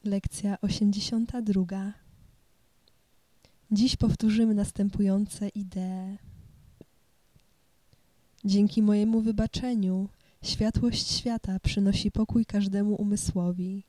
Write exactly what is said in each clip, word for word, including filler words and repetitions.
Lekcja osiemdziesiąta druga. Dziś powtórzymy następujące idee. Dzięki mojemu wybaczeniu światłość świata przynosi pokój każdemu umysłowi.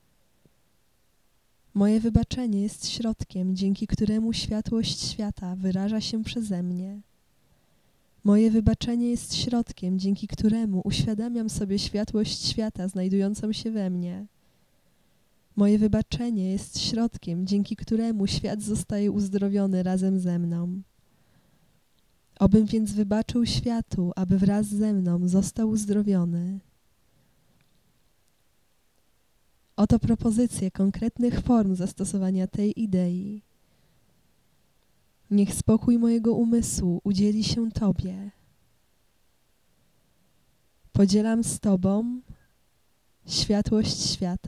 Moje wybaczenie jest środkiem, dzięki któremu światłość świata wyraża się przeze mnie. Moje wybaczenie jest środkiem, dzięki któremu uświadamiam sobie światłość świata znajdującą się we mnie. Moje wybaczenie jest środkiem, dzięki któremu świat zostaje uzdrowiony razem ze mną. Obym więc wybaczył światu, aby wraz ze mną został uzdrowiony. Oto propozycje konkretnych form zastosowania tej idei. Niech spokój mojego umysłu udzieli się Tobie. Podzielam z Tobą światłość świata.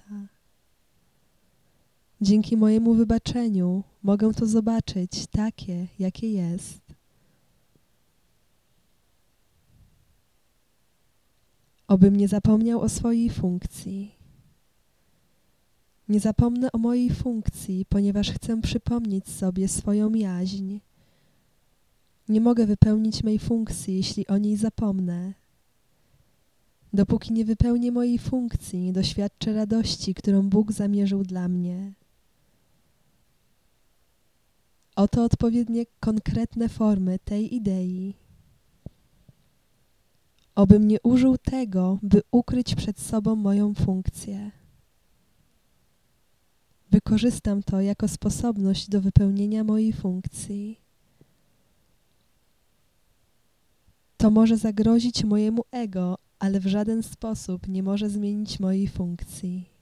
Dzięki mojemu wybaczeniu mogę to zobaczyć takie, jakie jest. Obym nie zapomniał o swojej funkcji. Nie zapomnę o mojej funkcji, ponieważ chcę przypomnieć sobie swoją jaźń. Nie mogę wypełnić mej funkcji, jeśli o niej zapomnę. Dopóki nie wypełnię mojej funkcji, nie doświadczę radości, którą Bóg zamierzył dla mnie. Oto odpowiednie konkretne formy tej idei. Obym nie użył tego, by ukryć przed sobą moją funkcję. Wykorzystam to jako sposobność do wypełnienia mojej funkcji. To może zagrozić mojemu ego, ale w żaden sposób nie może zmienić mojej funkcji.